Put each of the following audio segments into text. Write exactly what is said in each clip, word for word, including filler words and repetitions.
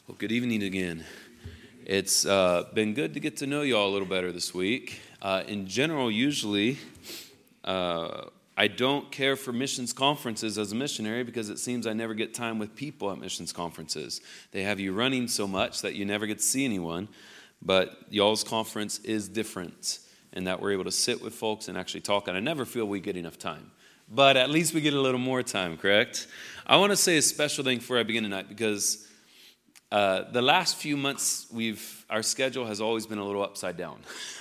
Well, good evening again. It's uh, been good to get to know you all a little better this week. Uh, in general, usually, uh, I don't care for missions conferences as a missionary because it seems I never get time with people at missions conferences. They have you running so much that you never get to see anyone. But y'all's conference is different in that we're able to sit with folks and actually talk. And I never feel we get enough time. But at least we get a little more time, correct? I want to say a special thing before I begin tonight because Uh, the last few months, we've our schedule has always been a little upside down.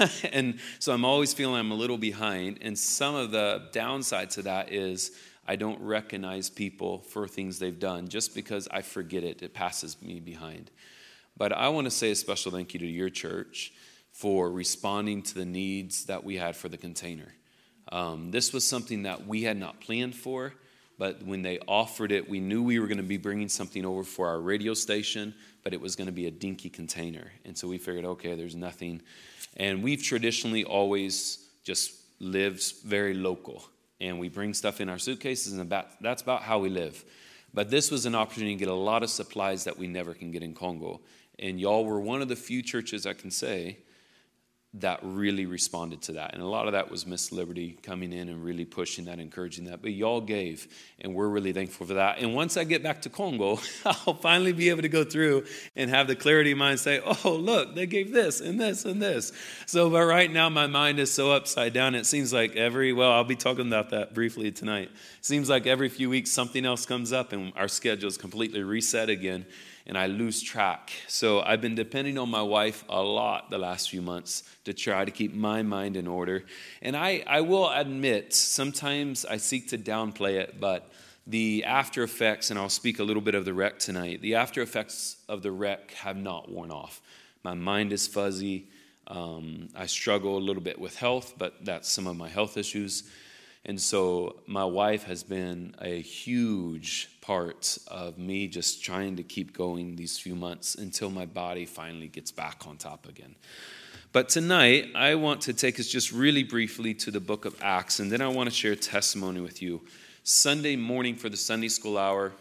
And so I'm always feeling I'm a little behind. And some of the downside to that is I don't recognize people for things they've done just because I forget it. It passes me behind. But I want to say a special thank you to your church for responding to the needs that we had for the container. Um, this was something that we had not planned for. But when they offered it, we knew we were going to be bringing something over for our radio station, but it was going to be a dinky container. And so we figured, okay, there's nothing. And we've traditionally always just lived very local. And we bring stuff in our suitcases, and about, that's about how we live. But this was an opportunity to get a lot of supplies that we never can get in Congo. And y'all were one of the few churches I can say that really responded to that. And a lot of that was Miss Liberty coming in and really pushing that, encouraging that. But y'all gave, and we're really thankful for that. And once I get back to Congo, I'll finally be able to go through and have the clarity of mind and say, oh, look, they gave this and this and this. So, but right now my mind is so upside down. It seems like every, well, I'll be talking about that briefly tonight. It seems like every few weeks something else comes up and our schedule is completely reset again. And I lose track. So I've been depending on my wife a lot the last few months to try to keep my mind in order. And I, I will admit, sometimes I seek to downplay it, but the after effects, and I'll speak a little bit of the wreck tonight, the after effects of the wreck have not worn off. My mind is fuzzy. Um, I struggle a little bit with health, but that's some of my health issues. And so my wife has been a huge part of me just trying to keep going these few months until my body finally gets back on top again. But tonight, I want to take us just really briefly to the book of Acts, and then I want to share a testimony with you. Sunday morning for the Sunday school hour,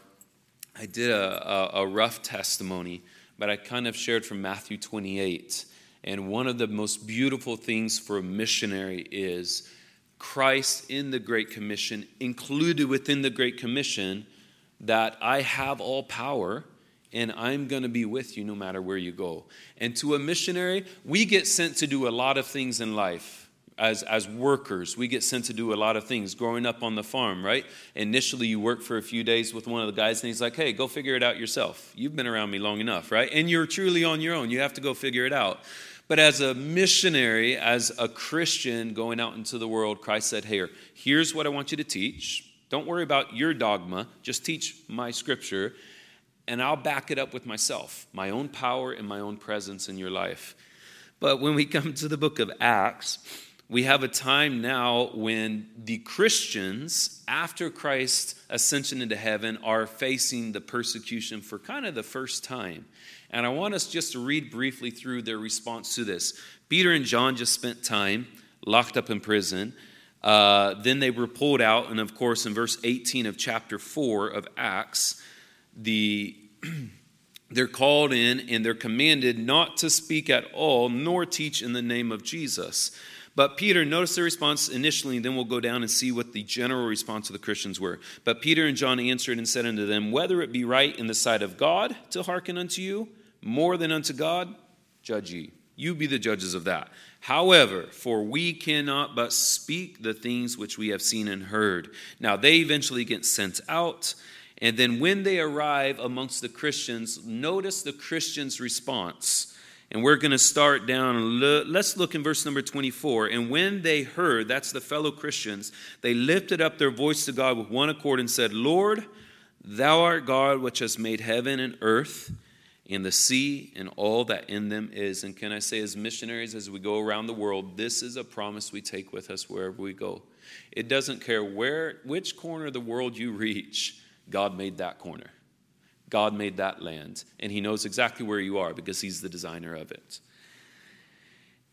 I did a, a, a rough testimony, but I kind of shared from Matthew twenty-eight. And one of the most beautiful things for a missionary is Christ in the Great Commission, included within the Great Commission, that I have all power and I'm going to be with you no matter where you go. And to a missionary, we get sent to do a lot of things in life. As, as workers, we get sent to do a lot of things. Growing up on the farm, right? Initially, you work for a few days with one of the guys and he's like, hey, go figure it out yourself. You've been around me long enough, right? And you're truly on your own. You have to go figure it out. But as a missionary, as a Christian going out into the world, Christ said, hey, here's what I want you to teach. Don't worry about your dogma. Just teach my scripture, and I'll back it up with myself, my own power and my own presence in your life. But when we come to the book of Acts, we have a time now when the Christians, after Christ's ascension into heaven, are facing the persecution for kind of the first time. And I want us just to read briefly through their response to this. Peter and John just spent time locked up in prison. Uh, then they were pulled out. And of course, in verse eighteen of chapter four of Acts, the they're called in and they're commanded not to speak at all, nor teach in the name of Jesus. But Peter, notice the response initially, and then we'll go down and see what the general response of the Christians were. But Peter and John answered and said unto them, whether it be right in the sight of God to hearken unto you, more than unto God, judge ye. You be the judges of that. However, for we cannot but speak the things which we have seen and heard. Now they eventually get sent out. And then when they arrive amongst the Christians, notice the Christians' response. And we're going to start down, let's look in verse number twenty-four. And when they heard, that's the fellow Christians, they lifted up their voice to God with one accord and said, Lord, thou art God which hast made heaven and earth and the sea and all that in them is. And can I say, as missionaries, as we go around the world, this is a promise we take with us wherever we go. It doesn't care where, which corner of the world you reach, God made that corner. God made that land, and he knows exactly where you are because he's the designer of it.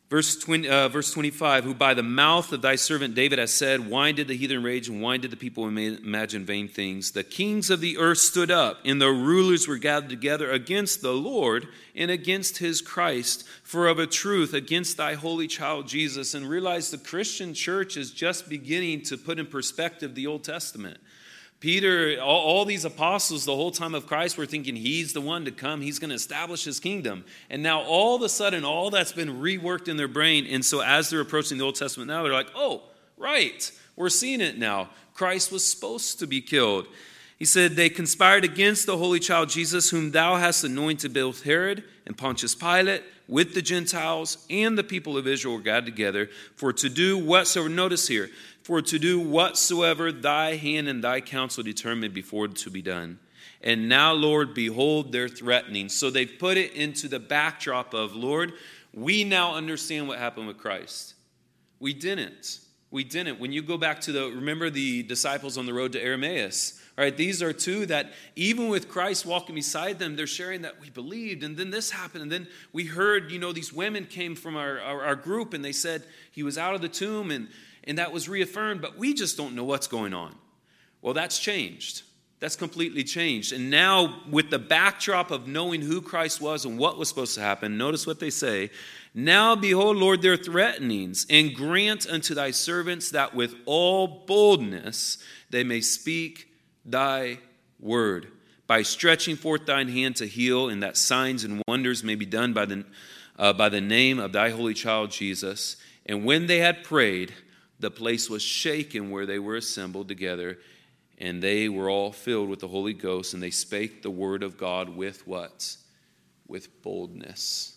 Verse twenty, uh, verse twenty-five, who by the mouth of thy servant David has said, why did the heathen rage, and why did the people imagine vain things? The kings of the earth stood up, and the rulers were gathered together against the Lord and against his Christ, for of a truth against thy holy child Jesus. And realize the Christian church is just beginning to put in perspective the Old Testament. Peter, all, all these apostles, the whole time of Christ, were thinking he's the one to come. He's going to establish his kingdom. And now all of a sudden, all that's been reworked in their brain. And so as they're approaching the Old Testament now, they're like, oh, right, we're seeing it now. Christ was supposed to be killed. He said, they conspired against the holy child Jesus, whom thou hast anointed. Both Herod and Pontius Pilate with the Gentiles and the people of Israel were gathered together for to do whatsoever, notice here, for to do whatsoever thy hand and thy counsel determined before to be done. And now, Lord, behold their threatening. So they've put it into the backdrop of, Lord, we now understand what happened with Christ. We didn't. We didn't. When you go back to the, remember the disciples on the road to Emmaus, right? These are two that even with Christ walking beside them, they're sharing that we believed, and then this happened, and then we heard, you know, these women came from our, our, our group, and they said he was out of the tomb, and, and that was reaffirmed, but we just don't know what's going on. Well, that's changed. That's completely changed. And now, with the backdrop of knowing who Christ was and what was supposed to happen, notice what they say. Now, behold, Lord, their threatenings, and grant unto thy servants that with all boldness they may speak thy word, by stretching forth thine hand to heal, and that signs and wonders may be done by the, uh, by the name of thy holy child Jesus. And when they had prayed, the place was shaken where they were assembled together, and they were all filled with the Holy Ghost, and they spake the word of God with what? With boldness.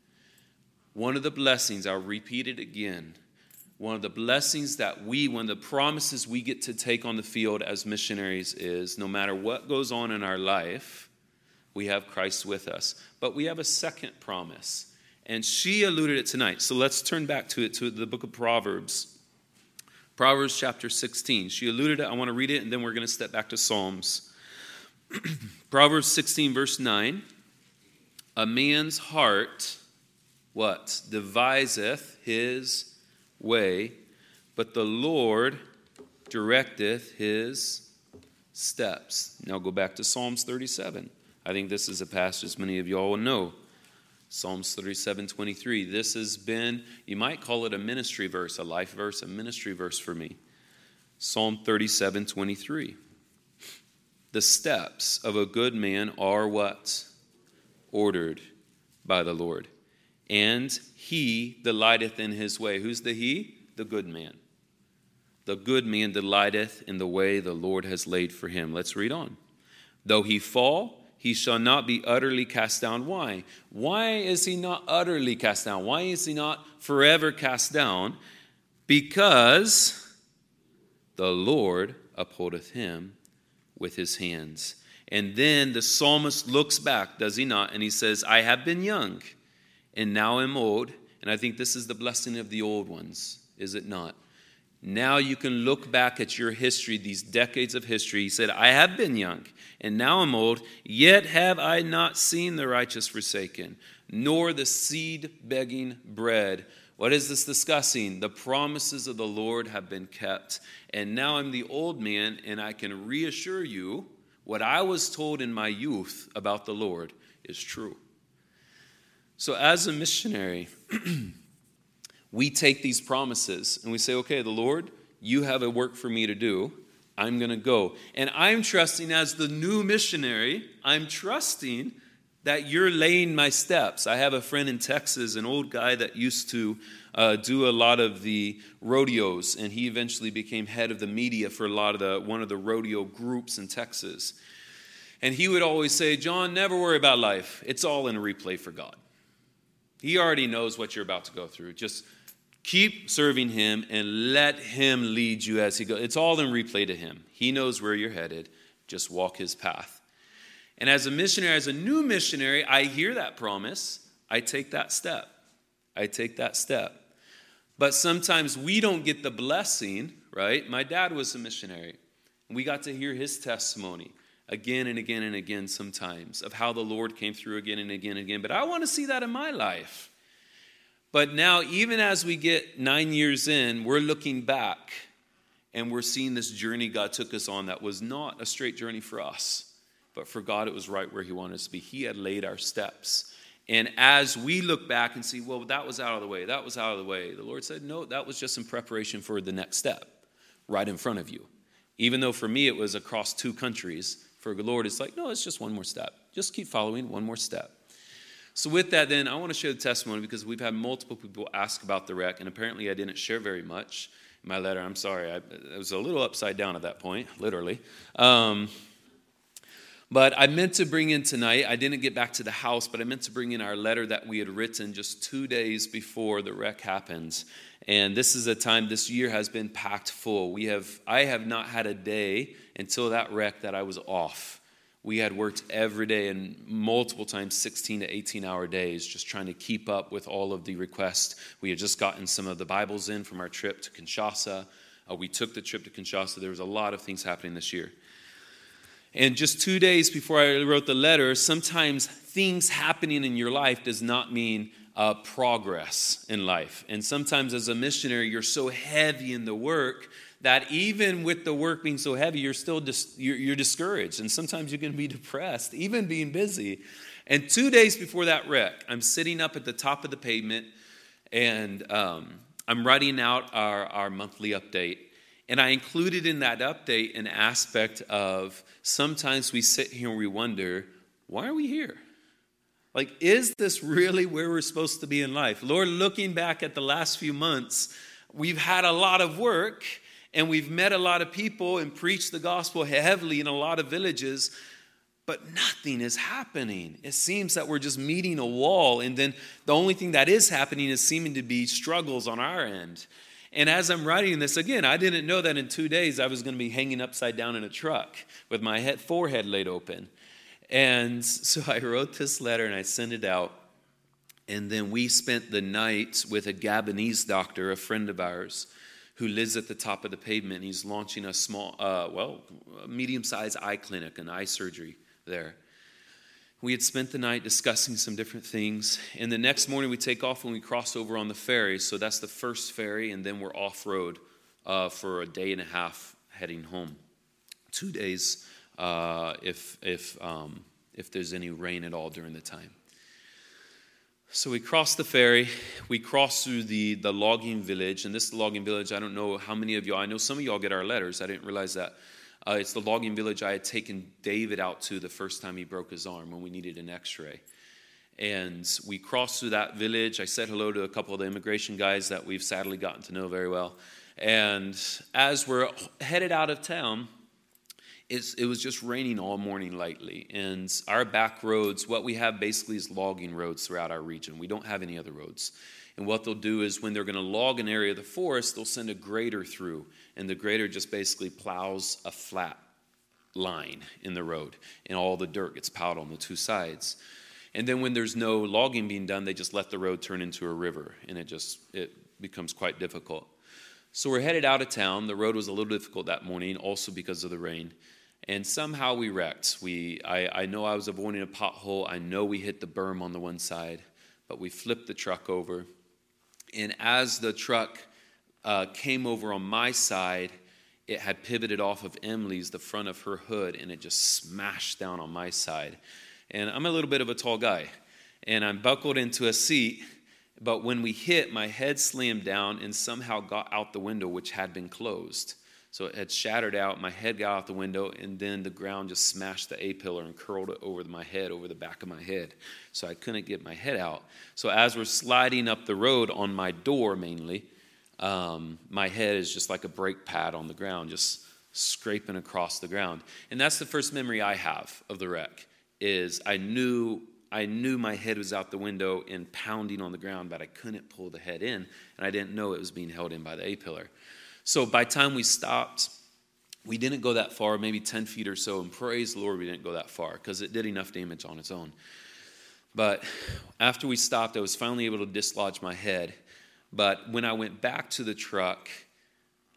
One of the blessings, I'll repeat it again, one of the blessings that we, one of the promises we get to take on the field as missionaries is, no matter what goes on in our life, we have Christ with us. But we have a second promise, and she alluded it tonight. So let's turn back to it, to the book of Proverbs. Proverbs chapter sixteen. She alluded it. I want to read it, and then we're going to step back to Psalms. Proverbs sixteen, verse nine. A man's heart, what? Deviseth his way, but the Lord directeth his steps. Now go back to Psalms thirty-seven. I think this is a passage many of y'all will know. Psalms thirty-seven, twenty-three. This has been, you might call it a ministry verse, a life verse, a ministry verse for me. Psalm thirty-seven, twenty-three. The steps of a good man are what? Ordered by the Lord. And he delighteth in his way. Who's the he? The good man. The good man delighteth in the way the Lord has laid for him. Let's read on. Though he fall, he shall not be utterly cast down. Why? Why is he not utterly cast down? Why is he not forever cast down? Because the Lord upholdeth him with his hands. And then the psalmist looks back, does he not? And he says, I have been young, and now am old. And I think this is the blessing of the old ones, is it not? Now you can look back at your history, these decades of history. He said, I have been young, and now am old, yet have I not seen the righteous forsaken, nor the seed begging bread. What is this discussing? The promises of the Lord have been kept. And now I'm the old man, and I can reassure you, what I was told in my youth about the Lord is true. So as a missionary, we take these promises and we say, okay, the Lord, you have a work for me to do. I'm going to go. And I'm trusting as the new missionary, I'm trusting that you're laying my steps. I have a friend in Texas, an old guy that used to uh, do a lot of the rodeos, and he eventually became head of the media for a lot of the one of the rodeo groups in Texas. And he would always say, John, never worry about life. It's all in a replay for God. He already knows what you're about to go through. Just keep serving him and let him lead you as he goes. It's all in replay to him. He knows where you're headed. Just walk his path. And as a missionary, as a new missionary, I hear that promise. I take that step. I take that step. But sometimes we don't get the blessing, right? My dad was a missionary. And we got to hear his testimony again and again and again sometimes of how the Lord came through again and again and again. But I want to see that in my life. But now, even as we get nine years in, we're looking back and we're seeing this journey God took us on that was not a straight journey for us. But for God, it was right where he wanted us to be. He had laid our steps. And as we look back and see, well, that was out of the way, that was out of the way, the Lord said, no, that was just in preparation for the next step right in front of you. Even though for me it was across two countries, for the Lord it's like, no, it's just one more step. Just keep following one more step. So with that then, I want to share the testimony because we've had multiple people ask about the wreck, and apparently I didn't share very much in my letter. I'm sorry, I, I was a little upside down at that point, literally. Um, but I meant to bring in tonight, I didn't get back to the house, but I meant to bring in our letter that we had written just two days before the wreck happened. And this is a time, this year has been packed full. We have, I have not had a day until that wreck that I was off. We had worked every day and multiple times, sixteen to eighteen hour days, just trying to keep up with all of the requests. We had just gotten some of the Bibles in from our trip to Kinshasa. Uh, we took the trip to Kinshasa. There was a lot of things happening this year. And just two days before I wrote the letter, sometimes things happening in your life does not mean uh, progress in life. And sometimes as a missionary, you're so heavy in the work that even with the work being so heavy, you're still dis- you're, you're discouraged. And sometimes you're going to be depressed, even being busy. And two days before that wreck, I'm sitting up at the top of the pavement, and um, I'm writing out our, our monthly update. And I included in that update an aspect of sometimes we sit here and we wonder, why are we here? Like, is this really where we're supposed to be in life? Lord, looking back at the last few months, we've had a lot of work, and we've met a lot of people and preached the gospel heavily in a lot of villages, but nothing is happening. It seems that we're just meeting a wall, and then the only thing that is happening is seeming to be struggles on our end. And as I'm writing this, again, I didn't know that in two days I was going to be hanging upside down in a truck with my head, forehead laid open. And so I wrote this letter and I sent it out. And then we spent the night with a Gabonese doctor, a friend of ours, who lives at the top of the pavement. He's launching a small, uh, well, a medium-sized eye clinic, an eye surgery there. We had spent the night discussing some different things. And the next morning we take off and we cross over on the ferry. So that's the first ferry, and then we're off-road uh, for a day and a half heading home. Two days uh, if, if, um, if there's any rain at all during the time. So we cross the ferry, we cross through the, the logging village, and this logging village, I don't know how many of y'all, I know some of y'all get our letters, I didn't realize that. Uh, it's the logging village I had taken David out to the first time he broke his arm when we needed an x-ray. And we crossed through that village, I said hello to a couple of the immigration guys that we've sadly gotten to know very well. And as we're headed out of town, It's, it was just raining all morning lightly, and our back roads, what we have basically is logging roads throughout our region. We don't have any other roads. And what they'll do is when they're going to log an area of the forest, they'll send a grader through, and the grader just basically plows a flat line in the road, and all the dirt gets piled on the two sides. And then when there's no logging being done, they just let the road turn into a river, and it just it becomes quite difficult. So we're headed out of town. The road was a little difficult that morning, also because of the rain. And somehow we wrecked. We, I, I know I was avoiding a pothole. I know we hit the berm on the one side, but we flipped the truck over. And as the truck uh, came over on my side, it had pivoted off of Emily's, the front of her hood, and it just smashed down on my side. And I'm a little bit of a tall guy, and I'm buckled into a seat, but when we hit, my head slammed down and somehow got out the window, which had been closed. So it had shattered out, my head got out the window, and then the ground just smashed the A-pillar and curled it over my head, over the back of my head. So I couldn't get my head out. So as we're sliding up the road on my door mainly, um, my head is just like a brake pad on the ground, just scraping across the ground. And that's the first memory I have of the wreck, is I knew I knew my head was out the window and pounding on the ground, but I couldn't pull the head in, and I didn't know it was being held in by the A-pillar. So by the time we stopped, we didn't go that far, maybe ten feet or so, and praise the Lord we didn't go that far because it did enough damage on its own. But after we stopped, I was finally able to dislodge my head. But when I went back to the truck,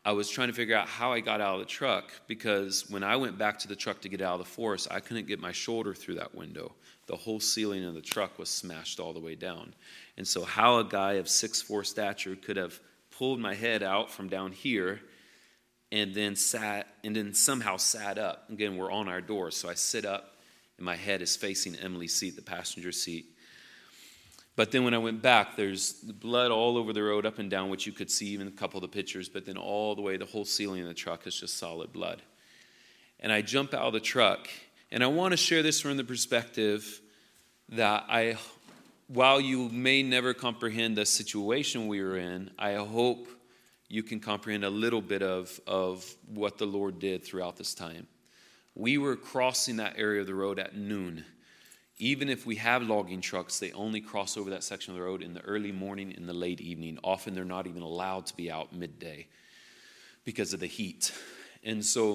I was trying to figure out how I got out of the truck, because when I went back to the truck to get out of the forest, I couldn't get my shoulder through that window. The whole ceiling of the truck was smashed all the way down. And so how a guy of six foot four stature could have pulled my head out from down here and then sat and then somehow sat up. Again, we're on our door, so I sit up and my head is facing Emily's seat, the passenger seat. But then when I went back, there's blood all over the road, up and down, which you could see even a couple of the pictures, but then all the way, the whole ceiling of the truck is just solid blood. And I jump out of the truck, and I want to share this from the perspective that I, while you may never comprehend the situation we were in, I hope you can comprehend a little bit of, of what the Lord did throughout this time. We were crossing that area of the road at noon. Even if we have logging trucks, they only cross over that section of the road in the early morning and the late evening. Often they're not even allowed to be out midday because of the heat. And so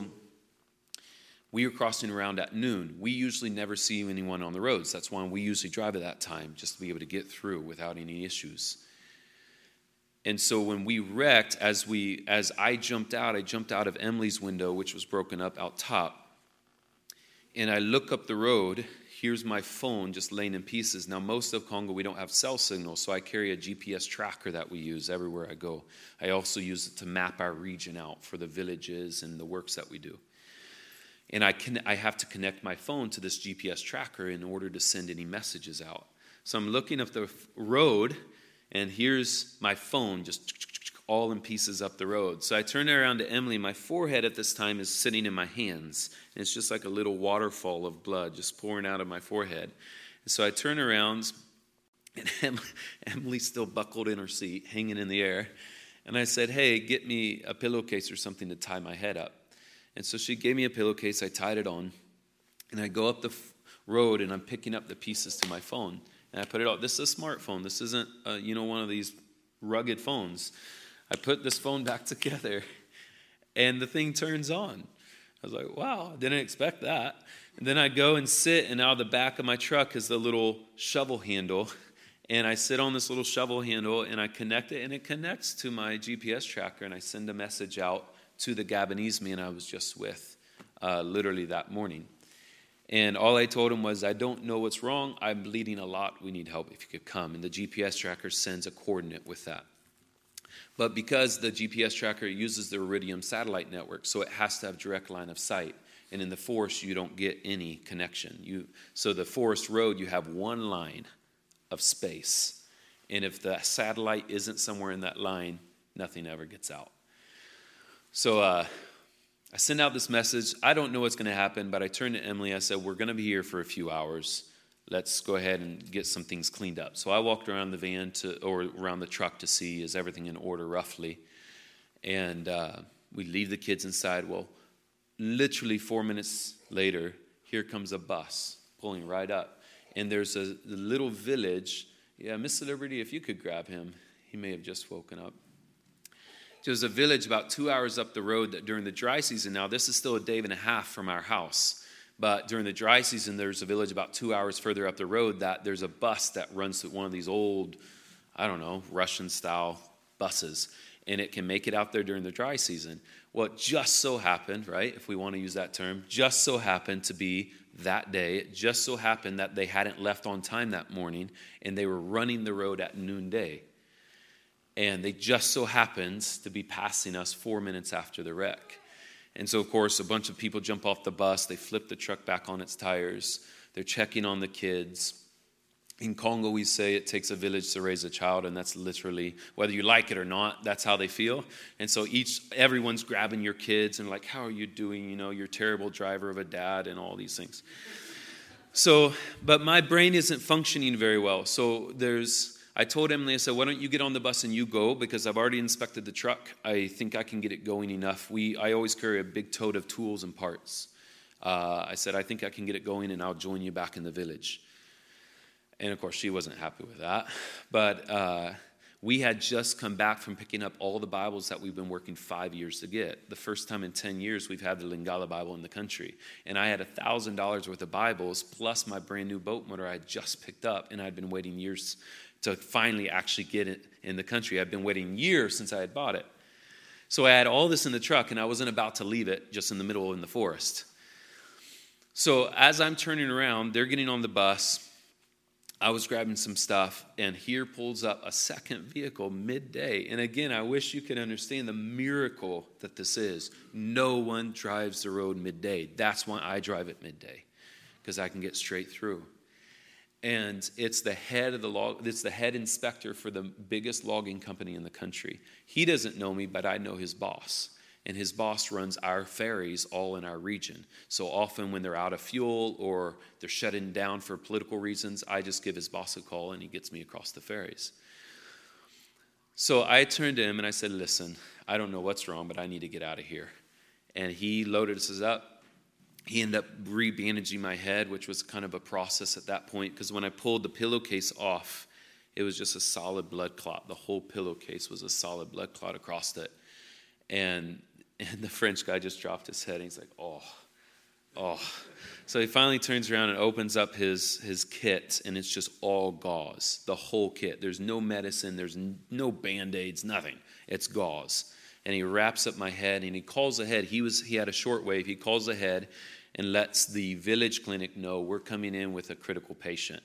we were crossing around at noon. We usually never see anyone on the roads. That's why we usually drive at that time, just to be able to get through without any issues. And so when we wrecked, as we as I jumped out, I jumped out of Emily's window, which was broken up out top. And I look up the road. Here's my phone just laying in pieces. Now, most of Congo, we don't have cell signals, so I carry a G P S tracker that we use everywhere I go. I also use it to map our region out for the villages and the works that we do. And I can I have to connect my phone to this G P S tracker in order to send any messages out. So I'm looking up the road, and here's my phone just all in pieces up the road. So I turn around to Emily. My forehead at this time is sitting in my hands. And it's just like a little waterfall of blood just pouring out of my forehead. And so I turn around, and Emily, Emily's still buckled in her seat, hanging in the air. And I said, hey, get me a pillowcase or something to tie my head up. And so she gave me a pillowcase. I tied it on. And I go up the f- road, and I'm picking up the pieces to my phone. And I put it out. This is a smartphone. This isn't, uh, you know, one of these rugged phones. I put this phone back together, and the thing turns on. I was like, wow, I didn't expect that. And then I go and sit, and out of the back of my truck is the little shovel handle. And I sit on this little shovel handle, and I connect it, and it connects to my G P S tracker, and I send a message out to the Gabonese man I was just with, uh, literally that morning. And all I told him was, I don't know what's wrong. I'm bleeding a lot. We need help if you could come. And the G P S tracker sends a coordinate with that. But because the G P S tracker uses the Iridium satellite network, so it has to have direct line of sight. And in the forest, you don't get any connection. You, so the forest road, you have one line of space. And if the satellite isn't somewhere in that line, nothing ever gets out. So uh, I send out this message. I don't know what's going to happen, but I turned to Emily. I said, we're going to be here for a few hours. Let's go ahead and get some things cleaned up. So I walked around the van to, or around the truck to see, is everything in order roughly? And uh, we leave the kids inside. Well, literally four minutes later, here comes a bus pulling right up. And there's a, a little village. Yeah, Mister Liberty, if you could grab him. He may have just woken up. There's a village about two hours up the road that during the dry season, now this is still a day and a half from our house. But during the dry season, there's a village about two hours further up the road that there's a bus that runs through one of these old, I don't know, Russian-style buses. And it can make it out there during the dry season. Well, it just so happened, right, if we want to use that term, just so happened to be that day. It just so happened that they hadn't left on time that morning, and they were running the road at noonday. And they just so happened to be passing us four minutes after the wreck. And so, of course, a bunch of people jump off the bus. They flip the truck back on its tires. They're checking on the kids. In Congo, we say it takes a village to raise a child, and that's literally, whether you like it or not, that's how they feel. And so each, everyone's grabbing your kids and like, how are you doing? You know, you're a terrible driver of a dad and all these things. So, but my brain isn't functioning very well. So there's... I told Emily, I said, why don't you get on the bus and you go, because I've already inspected the truck. I think I can get it going enough. We, I always carry a big tote of tools and parts. Uh, I said, I think I can get it going, and I'll join you back in the village. And, of course, she wasn't happy with that. But uh, we had just come back from picking up all the Bibles that we've been working five years to get. The first time in ten years we've had the Lingala Bible in the country. And I had one thousand dollars worth of Bibles, plus my brand new boat motor I had just picked up, and I'd been waiting years to finally actually get it in the country. I've been waiting years since I had bought it. So I had all this in the truck, and I wasn't about to leave it just in the middle in the forest. So as I'm turning around, they're getting on the bus. I was grabbing some stuff, and here pulls up a second vehicle midday. And again, I wish you could understand the miracle that this is. No one drives the road midday. That's why I drive at midday, because I can get straight through. And it's the head of the log, it's the head inspector for the biggest logging company in the country. He doesn't know me, but I know his boss. And his boss runs our ferries all in our region. So often when they're out of fuel or they're shutting down for political reasons, I just give his boss a call and he gets me across the ferries. So I turned to him and I said, listen, I don't know what's wrong, but I need to get out of here. And he loaded us up. He ended up re-bandaging my head, which was kind of a process at that point, because when I pulled the pillowcase off, it was just a solid blood clot. The whole pillowcase was a solid blood clot across it. And And the French guy just dropped his head, and he's like, oh, oh. So he finally turns around and opens up his, his kit, and it's just all gauze, the whole kit. There's no medicine. There's no Band-Aids, nothing. It's gauze. And he wraps up my head, and he calls ahead. He was he had a short wave. He calls ahead and lets the village clinic know we're coming in with a critical patient.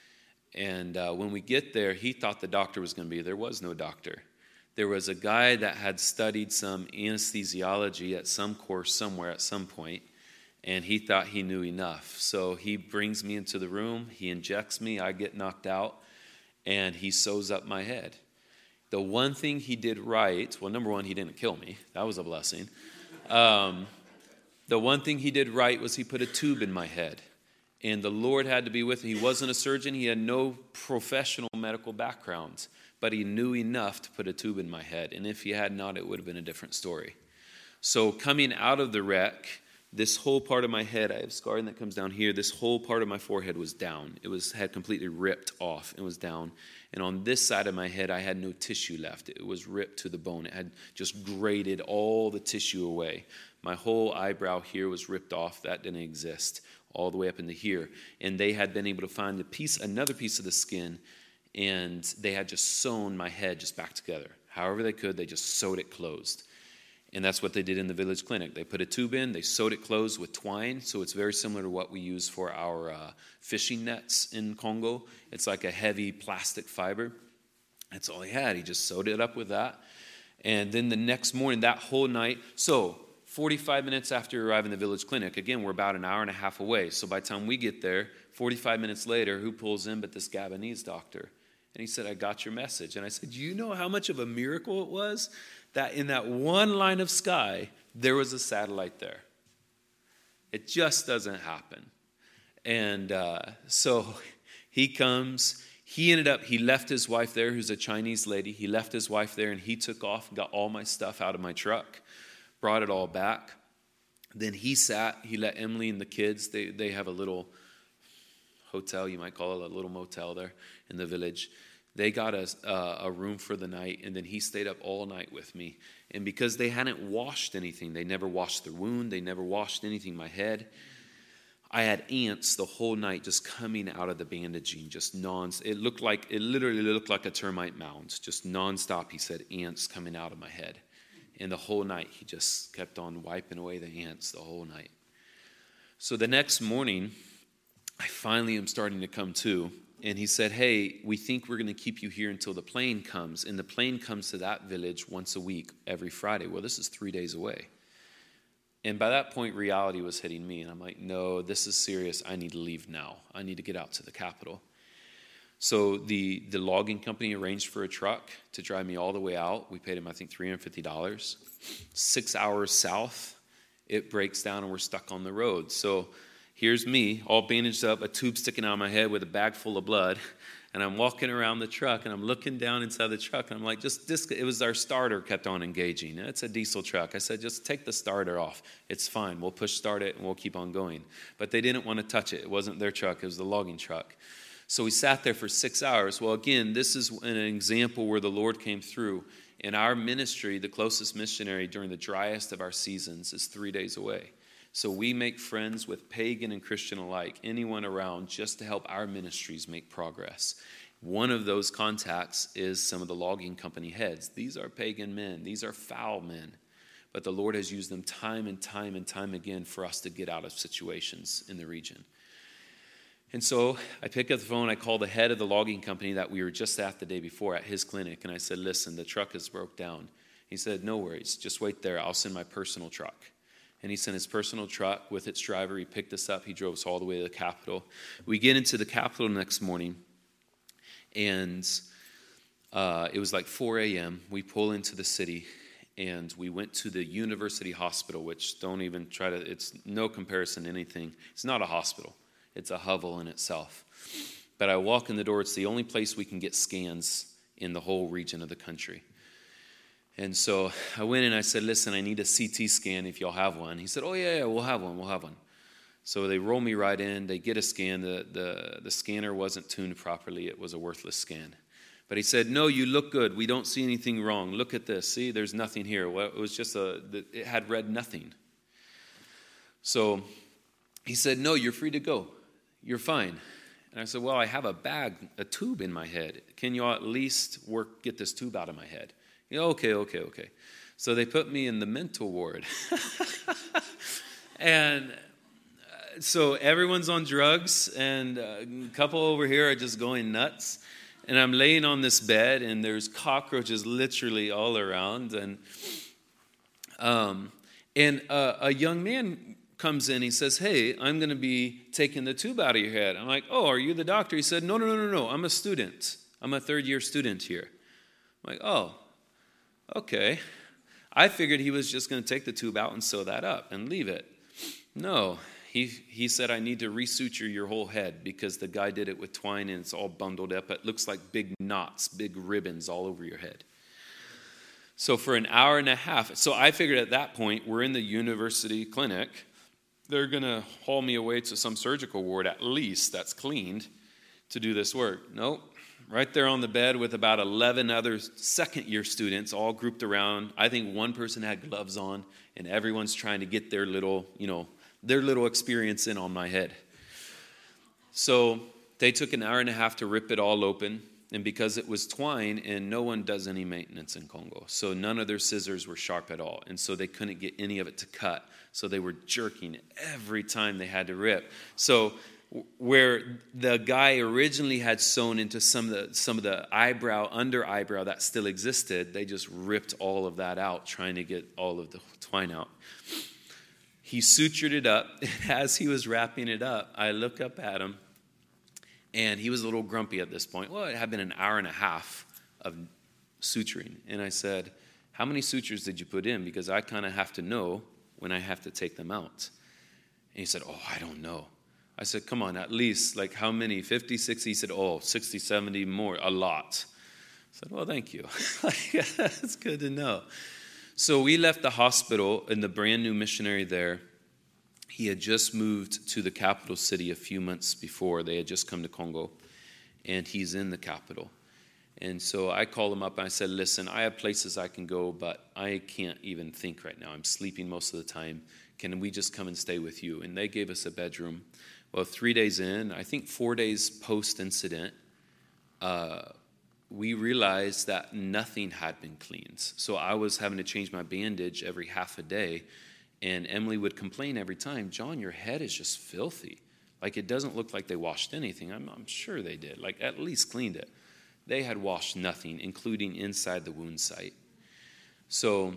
And uh, when we get there, he thought the doctor was going to be there. There was no doctor. There was a guy that had studied some anesthesiology at some course somewhere at some point, and he thought he knew enough. So he brings me into the room, he injects me, I get knocked out, and he sews up my head. The one thing he did right, well, number one, he didn't kill me. That was a blessing. Um, the one thing he did right was he put a tube in my head, and the Lord had to be with me. He wasn't a surgeon. He had no professional medical background. But he knew enough to put a tube in my head. And if he had not, it would have been a different story. So coming out of the wreck, this whole part of my head, I have scarring that comes down here, this whole part of my forehead was down. It was had completely ripped off and was down. And on this side of my head, I had no tissue left. It was ripped to the bone. It had just grated all the tissue away. My whole eyebrow here was ripped off. That didn't exist all the way up into here. And they had been able to find a piece, another piece of the skin, and they had just sewn my head just back together. However they could, they just sewed it closed. And that's what they did in the village clinic. They put a tube in, they sewed it closed with twine, so it's very similar to what we use for our uh, fishing nets in Congo. It's like a heavy plastic fiber. That's all he had. He just sewed it up with that. And then the next morning, that whole night, so forty-five minutes after arriving at the village clinic, again, we're about an hour and a half away. So by the time we get there, forty-five minutes later, who pulls in but this Gabonese doctor? And he said, I got your message. And I said, you know how much of a miracle it was that in that one line of sky, there was a satellite there. It just doesn't happen. And uh, so he comes. He ended up, he left his wife there, who's a Chinese lady. He left his wife there, and he took off and got all my stuff out of my truck, brought it all back. Then he sat, he let Emily and the kids, they, they have a little hotel, you might call it a little motel there in the village. They got us uh, a room for the night, and then he stayed up all night with me. And because they hadn't washed anything, they never washed the wound, they never washed anything, my head, I had ants the whole night just coming out of the bandaging, just non. It looked like, it literally looked like a termite mound, just nonstop. He said ants coming out of my head. And the whole night, he just kept on wiping away the ants the whole night. So the next morning, I finally am starting to come to. And he said, hey, we think we're going to keep you here until the plane comes. And the plane comes to that village once a week, every Friday. Well, this is three days away. And by that point, reality was hitting me. And I'm like, no, this is serious. I need to leave now. I need to get out to the capital. So the, the logging company arranged for a truck to drive me all the way out. We paid him, I think, three hundred fifty dollars. Six hours south, it breaks down and we're stuck on the road. So here's me, all bandaged up, a tube sticking out of my head with a bag full of blood. And I'm walking around the truck, and I'm looking down inside the truck, and I'm like, just this, it was our starter kept on engaging. It's a diesel truck. I said, just take the starter off. It's fine. We'll push start it, and we'll keep on going. But they didn't want to touch it. It wasn't their truck. It was the logging truck. So we sat there for six hours. Well, again, this is an example where the Lord came through. In our ministry, the closest missionary during the driest of our seasons is three days away. So we make friends with pagan and Christian alike, anyone around, just to help our ministries make progress. One of those contacts is some of the logging company heads. These are pagan men. These are foul men. But the Lord has used them time and time and time again for us to get out of situations in the region. And so I pick up the phone. I call the head of the logging company that we were just at the day before at his clinic. And I said, listen, the truck is broke down. He said, no worries. Just wait there. I'll send my personal truck. And he sent his personal truck with its driver. He picked us up. He drove us all the way to the Capitol. We get into the Capitol next morning. And uh, it was like four a.m. We pull into the city. And we went to the University Hospital, which don't even try to, it's no comparison to anything. It's not a hospital. It's a hovel in itself. But I walk in the door. It's the only place we can get scans in the whole region of the country. And so I went and I said, listen, I need a C T scan if y'all have one. He said, oh, yeah, yeah, we'll have one. We'll have one. So they roll me right in. They get a scan. The, the, the scanner wasn't tuned properly. It was a worthless scan. But he said, no, you look good. We don't see anything wrong. Look at this. See, there's nothing here. Well, it was just a, it had read nothing. So he said, no, you're free to go. You're fine. And I said, well, I have a bag, a tube in my head. Can you at least work, get this tube out of my head? You know, okay, okay, okay. So they put me in the mental ward. And so everyone's on drugs, and a couple over here are just going nuts. And I'm laying on this bed, and there's cockroaches literally all around. And um, and uh, a young man comes in. He says, hey, I'm going to be taking the tube out of your head. I'm like, oh, are you the doctor? He said, no, no, no, no, no. I'm a student. I'm a third-year student here. I'm like, oh, okay. I figured he was just going to take the tube out and sew that up and leave it. No. He he said, I need to resuture your whole head because the guy did it with twine and it's all bundled up. It looks like big knots, big ribbons all over your head. So for an hour and a half, so I figured at that point, we're in the university clinic. They're going to haul me away to some surgical ward at least that's cleaned to do this work. Nope. Right there on the bed with about eleven other second-year students all grouped around. I think one person had gloves on and everyone's trying to get their little, you know, their little experience in on my head. So they took an hour and a half to rip it all open. And because it was twine, and no one does any maintenance in Congo, so none of their scissors were sharp at all. And so they couldn't get any of it to cut. So they were jerking every time they had to rip. So where the guy originally had sewn into some of the some of the eyebrow, under eyebrow that still existed, they just ripped all of that out, trying to get all of the twine out. He sutured it up. As he was wrapping it up, I look up at him, and he was a little grumpy at this point. Well, it had been an hour and a half of suturing. And I said, how many sutures did you put in? Because I kind of have to know when I have to take them out. And he said, oh, I don't know. I said, come on, at least, like how many? fifty, sixty? He said, oh, sixty, seventy, more, a lot. I said, well, thank you. That's good to know. So we left the hospital, and the brand new missionary there, he had just moved to the capital city a few months before. They had just come to Congo, and he's in the capital. And so I called him up, and I said, listen, I have places I can go, but I can't even think right now. I'm sleeping most of the time. Can we just come and stay with you? And they gave us a bedroom. Well, three days in, I think four days post-incident, uh, we realized that nothing had been cleaned. So I was having to change my bandage every half a day. And Emily would complain every time, John, your head is just filthy. Like, it doesn't look like they washed anything. I'm, I'm sure they did. Like, at least cleaned it. They had washed nothing, including inside the wound site. So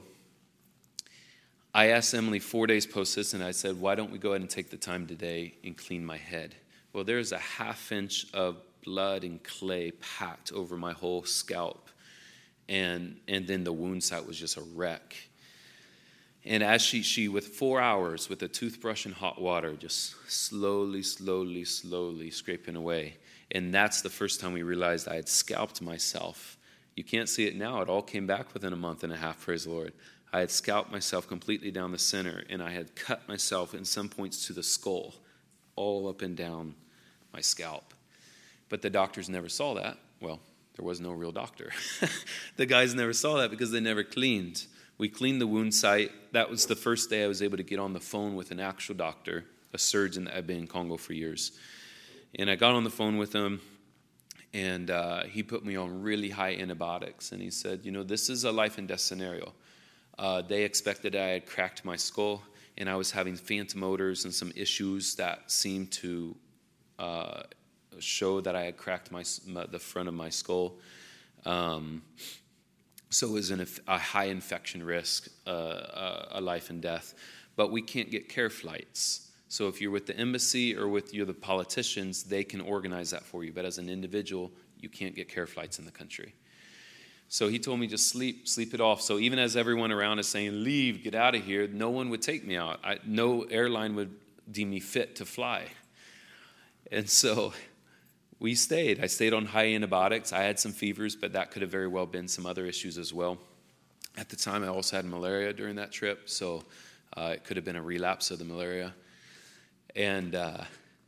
I asked Emily four days post this, and I said, why don't we go ahead and take the time today and clean my head? Well, there's a half inch of blood and clay packed over my whole scalp. And and then the wound site was just a wreck. And as she, she with four hours with a toothbrush and hot water, just slowly, slowly, slowly scraping away. And that's the first time we realized I had scalped myself. You can't see it now. It all came back within a month and a half, praise the Lord. I had scalped myself completely down the center, and I had cut myself in some points to the skull, all up and down my scalp. But the doctors never saw that. Well, there was no real doctor. The guys never saw that because they never cleaned. We cleaned the wound site. That was the first day I was able to get on the phone with an actual doctor, a surgeon that had been in Congo for years. And I got on the phone with him, and uh, he put me on really high antibiotics. And he said, you know, this is a life and death scenario. Uh, they expected I had cracked my skull, and I was having phantom odors and some issues that seemed to uh, show that I had cracked my, my the front of my skull. Um, so it was an, a high infection risk, uh, a, a life and death. But we can't get care flights. So if you're with the embassy or with you're the politicians, they can organize that for you. But as an individual, you can't get care flights in the country. So he told me just sleep, sleep it off. So even as everyone around is saying, leave, get out of here, no one would take me out. I, no airline would deem me fit to fly. And so we stayed. I stayed on high antibiotics. I had some fevers, but that could have very well been some other issues as well. At the time, I also had malaria during that trip, so uh, it could have been a relapse of the malaria. And uh,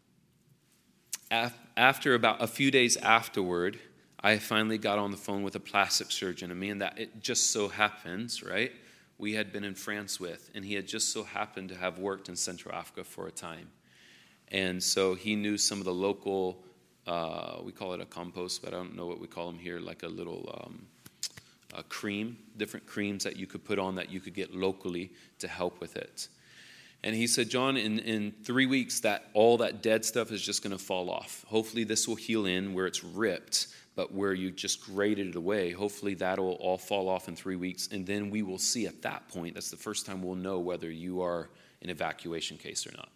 af- after about a few days afterward, I finally got on the phone with a plastic surgeon, a man that it just so happens, right, we had been in France with, and he had just so happened to have worked in Central Africa for a time. And so he knew some of the local, uh, we call it a compost, but I don't know what we call them here, like a little um, a cream, different creams that you could put on that you could get locally to help with it. And he said, John, in, in three weeks, that all that dead stuff is just going to fall off. Hopefully this will heal in where it's ripped, but where you just grated it away, hopefully that'll all fall off in three weeks. And then we will see at that point, that's the first time we'll know whether you are an evacuation case or not.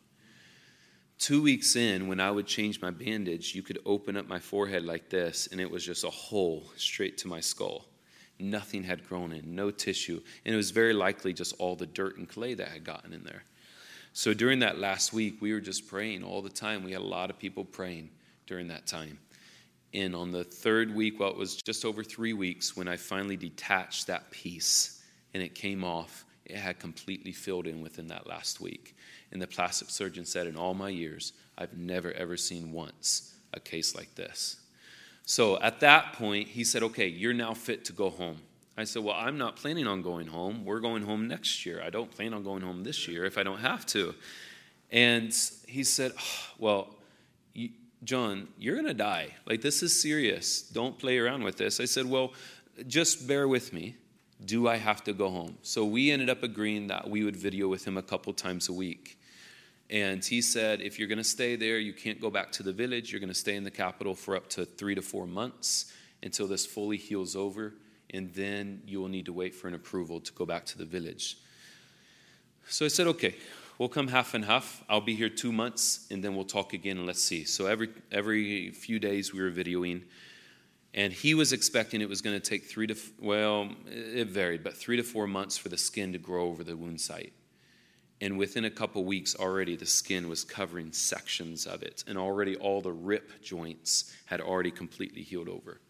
Two weeks in, when I would change my bandage, you could open up my forehead like this, and it was just a hole straight to my skull. Nothing had grown in, no tissue. And it was very likely just all the dirt and clay that had gotten in there. So during that last week, we were just praying all the time. We had a lot of people praying during that time. And on the third week, well, it was just over three weeks, when I finally detached that piece and it came off, it had completely filled in within that last week. And the plastic surgeon said, in all my years, I've never, ever seen once a case like this. So at that point, he said, okay, you're now fit to go home. I said, well, I'm not planning on going home. We're going home next year. I don't plan on going home this year if I don't have to. And he said, oh, well, you, John, you're going to die. Like, this is serious. Don't play around with this. I said, well, just bear with me. Do I have to go home? So we ended up agreeing that we would video with him a couple times a week. And he said, if you're going to stay there, you can't go back to the village. You're going to stay in the capital for up to three to four months until this fully heals over. And then you will need to wait for an approval to go back to the village. So I said, okay, we'll come half and half. I'll be here two months, and then we'll talk again, and let's see. So every every few days we were videoing, and he was expecting it was going to take three to, well, it varied, but three to four months for the skin to grow over the wound site. And within a couple weeks already, the skin was covering sections of it, and already all the rip joints had already completely healed over.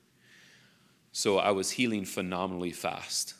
So I was healing phenomenally fast.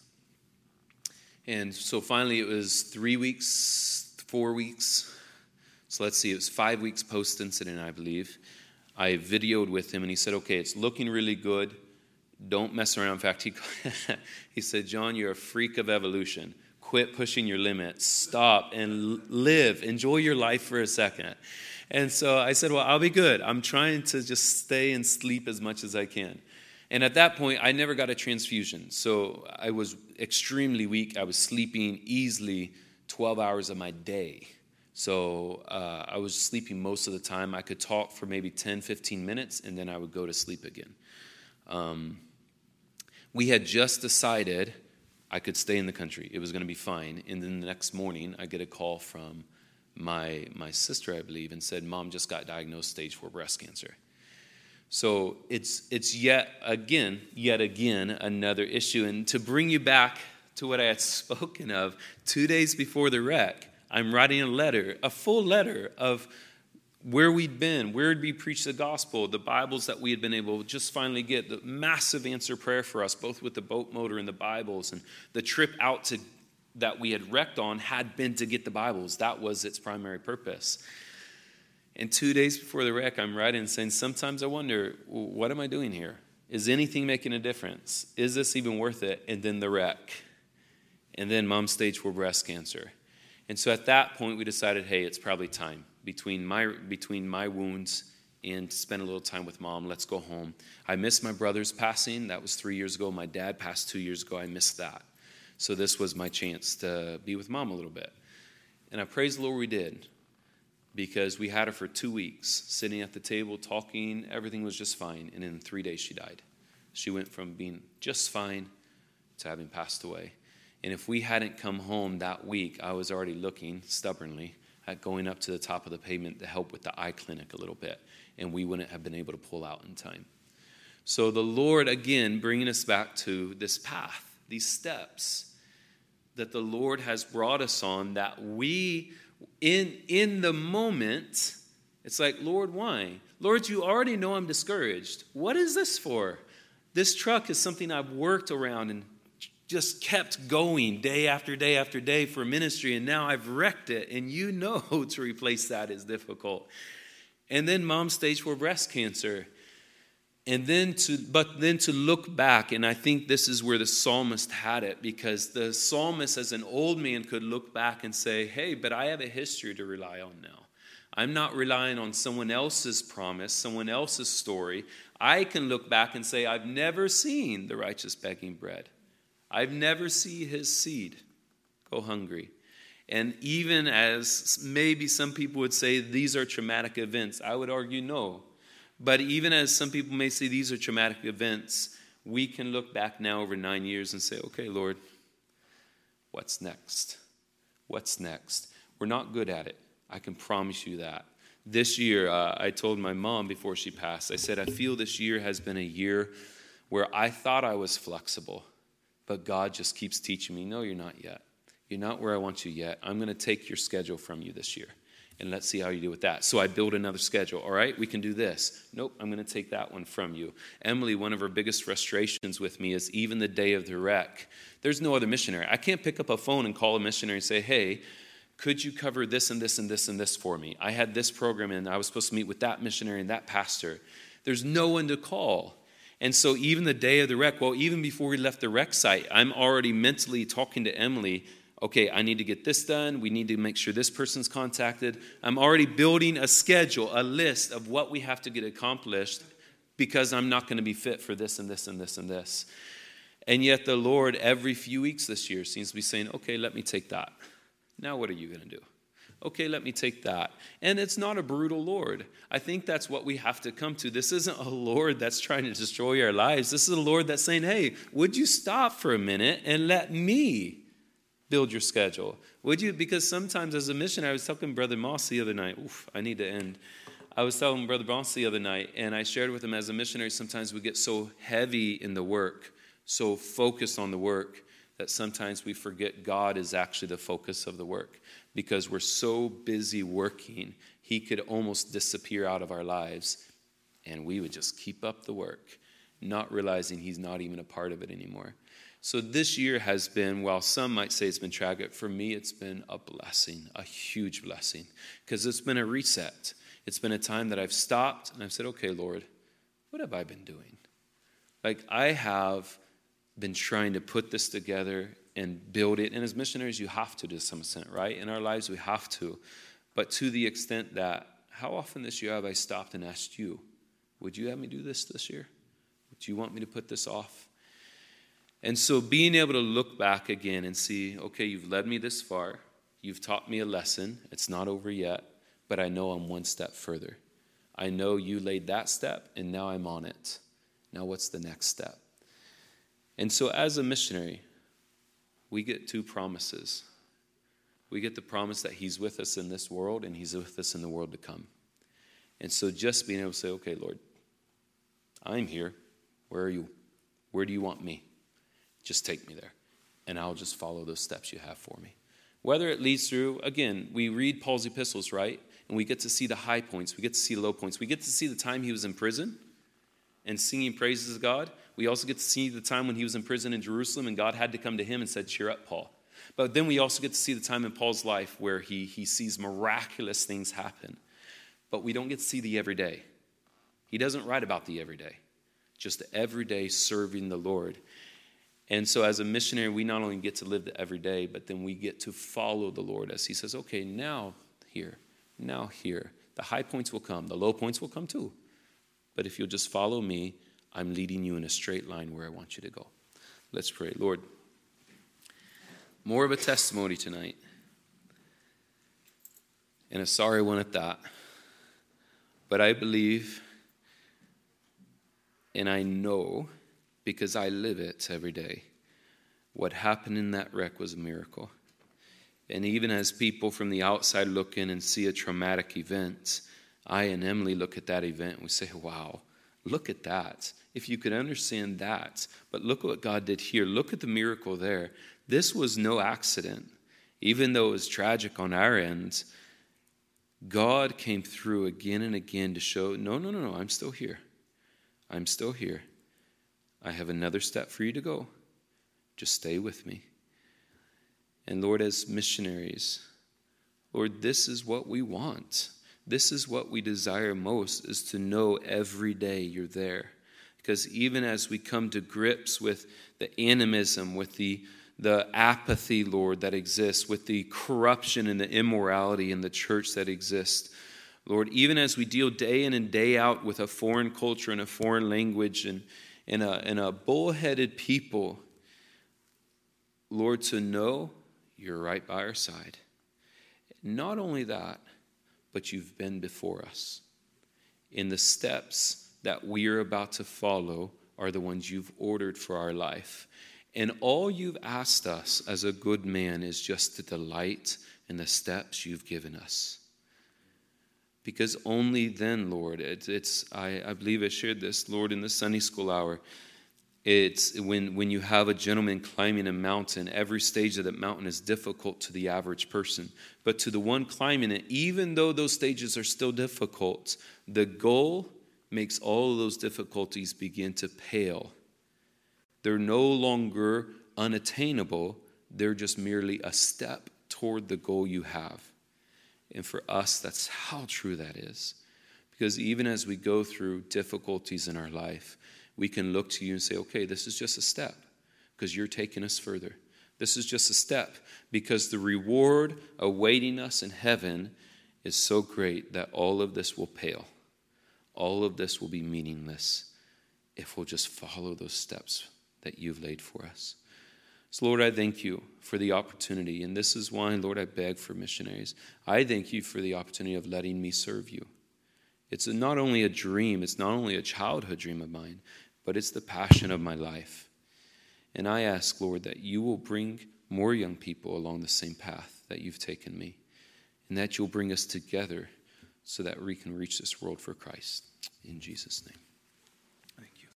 And so finally it was three weeks, four weeks. So let's see, it was five weeks post-incident, I believe. I videoed with him, and he said, okay, it's looking really good. Don't mess around. In fact, he, he said, John, you're a freak of evolution. Quit pushing your limits. Stop and live. Enjoy your life for a second. And so I said, well, I'll be good. I'm trying to just stay and sleep as much as I can. And at that point, I never got a transfusion. So I was extremely weak. I was sleeping easily twelve hours of my day. So uh, I was sleeping most of the time. I could talk for maybe ten, fifteen minutes, and then I would go to sleep again. Um, we had just decided I could stay in the country. It was going to be fine. And then the next morning, I get a call from my, my sister, I believe, and said, Mom just got diagnosed stage four breast cancer. So it's it's yet again, yet again, another issue. And to bring you back to what I had spoken of, two days before the wreck, I'm writing a letter, a full letter of where we'd been, where we preached the gospel, the Bibles that we had been able to just finally get, the massive answer prayer for us, both with the boat motor and the Bibles, and the trip out to that we had wrecked on had been to get the Bibles. That was its primary purpose. And two days before the wreck, I'm writing and saying, sometimes I wonder, what am I doing here? Is anything making a difference? Is this even worth it? And then the wreck. and then mom stage four breast cancer. And so at that point, we decided, hey, it's probably time between my between my wounds and spend a little time with mom. Let's go home. I missed my brother's passing. That was three years ago. My dad passed two years ago. I missed that. So this was my chance to be with mom a little bit. And I praise the Lord we did, because we had her for two weeks, sitting at the table, talking. Everything was just fine. And in three days, she died. She went from being just fine to having passed away. And if we hadn't come home that week, I was already looking stubbornly at going up to the top of the pavement to help with the eye clinic a little bit, and we wouldn't have been able to pull out in time. So the Lord, again, bringing us back to this path, these steps that the Lord has brought us on, that we, in, in the moment, it's like, Lord, why? Lord, you already know I'm discouraged. What is this for? This truck is something I've worked around and just kept going day after day after day for ministry, and now I've wrecked it, and you know to replace that is difficult. And then mom stage four breast cancer. And then to, but then to look back, and I think this is where the psalmist had it, because the psalmist as an old man could look back and say, hey, but I have a history to rely on now. I'm not relying on someone else's promise, someone else's story. I can look back and say, I've never seen the righteous begging bread. I've never seen his seed go hungry. And even as maybe some people would say these are traumatic events, I would argue no. But even as some people may say these are traumatic events, we can look back now over nine years and say, okay, Lord, what's next? What's next? We're not good at it. I can promise you that. This year, uh, I told my mom before she passed, I said, I feel this year has been a year where I thought I was flexible. But God just keeps teaching me, no, you're not yet. You're not where I want you yet. I'm going to take your schedule from you this year, and let's see how you do with that. So I build another schedule. All right, we can do this. Nope, I'm going to take that one from you. Emily, one of her biggest frustrations with me is even the day of the wreck, there's no other missionary. I can't pick up a phone and call a missionary and say, hey, could you cover this and this and this and this for me? I had this program, and I was supposed to meet with that missionary and that pastor. There's no one to call. And so even the day of the wreck, well, even before we left the wreck site, I'm already mentally talking to Emily, okay, I need to get this done. We need to make sure this person's contacted. I'm already building a schedule, a list of what we have to get accomplished, because I'm not going to be fit for this and this and this and this. And yet the Lord, every few weeks this year, seems to be saying, okay, let me take that. Now what are you going to do? Okay, let me take that. And it's not a brutal Lord. I think that's what we have to come to. This isn't a Lord that's trying to destroy our lives. This is a Lord that's saying, hey, would you stop for a minute and let me build your schedule? Would you? Because sometimes as a missionary, I was talking to Brother Moss the other night. Oof, I need to end. I was telling Brother Moss the other night, and I shared with him as a missionary, sometimes we get so heavy in the work, so focused on the work, that sometimes we forget God is actually the focus of the work. Because we're so busy working, he could almost disappear out of our lives, and we would just keep up the work, not realizing he's not even a part of it anymore. So this year has been, while some might say it's been tragic, for me it's been a blessing, a huge blessing, because it's been a reset. It's been a time that I've stopped, and I've said, okay, Lord, what have I been doing? Like, I have been trying to put this together and build it. And as missionaries, you have to to some extent, right? In our lives, we have to. But to the extent that, how often this year have I stopped and asked you, would you have me do this this year? Would you want me to put this off? And so being able to look back again and see, okay, you've led me this far. You've taught me a lesson. It's not over yet, but I know I'm one step further. I know you laid that step, and now I'm on it. Now what's the next step? And so as a missionary, we get two promises. We get the promise that he's with us in this world, and he's with us in the world to come. And so just being able to say, okay, Lord, I'm here. Where are you? Where do you want me? Just take me there, and I'll just follow those steps you have for me. Whether it leads through, again, we read Paul's epistles, right? And we get to see the high points. We get to see the low points. We get to see the time he was in prison and singing praises to God. We also get to see the time when he was in prison in Jerusalem and God had to come to him and said, cheer up, Paul. But then we also get to see the time in Paul's life where he, he sees miraculous things happen. But we don't get to see the everyday. He doesn't write about the everyday. Just the everyday serving the Lord. And so as a missionary, we not only get to live the everyday, but then we get to follow the Lord as he says, okay, now here, now here. The high points will come. The low points will come too. But if you'll just follow me, I'm leading you in a straight line where I want you to go. Let's pray. Lord, more of a testimony tonight. And a sorry one at that. But I believe and I know, because I live it every day, what happened in that wreck was a miracle. And even as people from the outside look in and see a traumatic event, I and Emily look at that event and we say, wow, look at that. If you could understand that, but look what God did here. Look at the miracle there. This was no accident. Even though it was tragic on our end, God came through again and again to show, no, no, no, no, I'm still here. I'm still here. I have another step for you to go. Just stay with me. And Lord, as missionaries, Lord, this is what we want. This is what we desire most, is to know every day you're there. Because even as we come to grips with the animism, with the, the apathy, Lord, that exists, with the corruption and the immorality in the church that exists, Lord, even as we deal day in and day out with a foreign culture and a foreign language and, and, a, and a bullheaded people, Lord, to know you're right by our side. Not only that, but you've been before us. In the steps that we are about to follow are the ones you've ordered for our life. And all you've asked us as a good man is just to delight in the steps you've given us. Because only then, Lord, it's, it's I, I believe I shared this, Lord, in the Sunday school hour. It's when, when you have a gentleman climbing a mountain, every stage of that mountain is difficult to the average person. But to the one climbing it, even though those stages are still difficult, the goal makes all of those difficulties begin to pale. They're no longer unattainable. They're just merely a step toward the goal you have. And for us, that's how true that is. Because even as we go through difficulties in our life, we can look to you and say, okay, this is just a step because you're taking us further. This is just a step because the reward awaiting us in heaven is so great that all of this will pale. All of this will be meaningless if we'll just follow those steps that you've laid for us. So, Lord, I thank you for the opportunity. And this is why, Lord, I beg for missionaries. I thank you for the opportunity of letting me serve you. It's not only a dream, it's not only a childhood dream of mine, but it's the passion of my life. And I ask, Lord, that you will bring more young people along the same path that you've taken me, and that you'll bring us together so that we can reach this world for Christ. In Jesus' name.